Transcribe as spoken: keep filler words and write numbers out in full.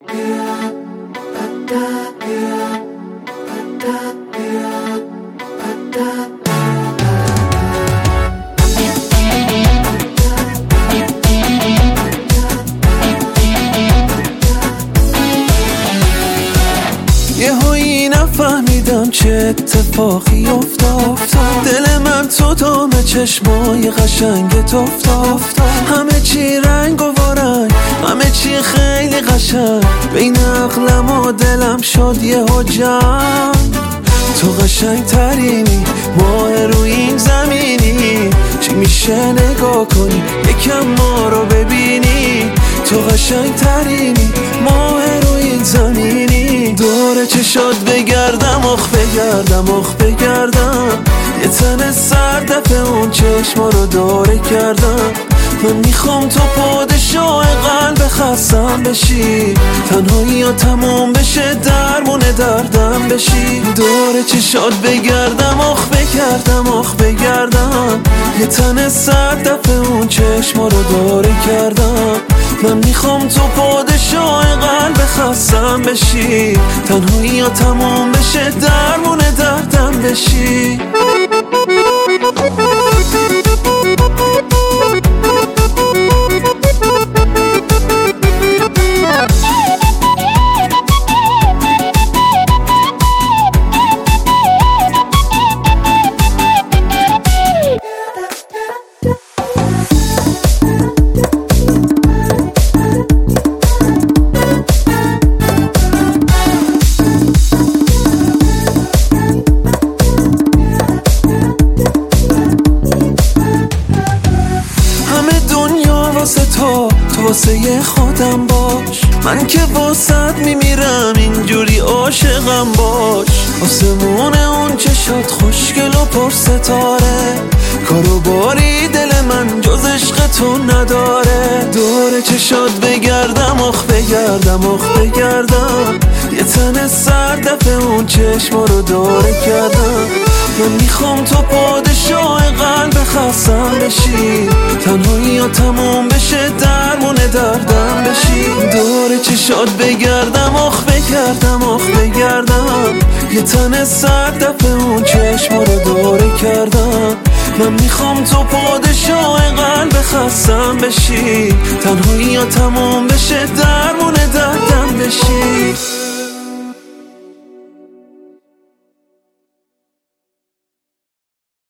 یهویی نفهمیدم چه اتفاقی افتاد، دل من تو دام چشمای قشنگ افتاد. همه چی رنگ و وارنگ، همه چی خیلی قشنگ، بین عقلم و دلم شد یهو جمع. تو قشنگ ترینی، ماه روی این زمینی، چی میشه نگاه کنی یکم ما رو ببینی. تو قشنگ ترینی، ماه روی این زمینی، دور چشات بگردم آخ بگردم آخ بگردم، یه تن سر دفعه اون چشما رو داره کردم. من میخوام تو پادشاه قلب خستم بشی، تنهایی ها تموم بشه درمون دردم بشی. دور چشات بگردم آخ بگردم آخ بگردم، یه تن سر دفعه اون چشما رو داره کردم. من میخوام تو پادشاه قلب خستم بشی، تنهایی ها تموم بشه درمون دردم بشی. واسه تو، تو واسه خودم باش، من که واسط میمیرم اینجوری عاشقم باش. آسمون اون چشات خوشگل و پر ستاره، کارو باری دل من جز عشق تو نداره. دور چشات بگردم آخ بگردم آخ بگردم، یه تن سر دفعه اون چشما رو داره کردم. من میخوام تو پادشاه قلب خستم بشی، تنهایی ها تموم بشه درمون دردم بشی. دور چشات بگردم آخ بگردم آخ بگردم، یه تن سر دفعه اون چشما رو داره کردم. من میخوام تو پادشاه قلب خستم بشی، تنهایی ها تموم بشه درمون دردم بشی.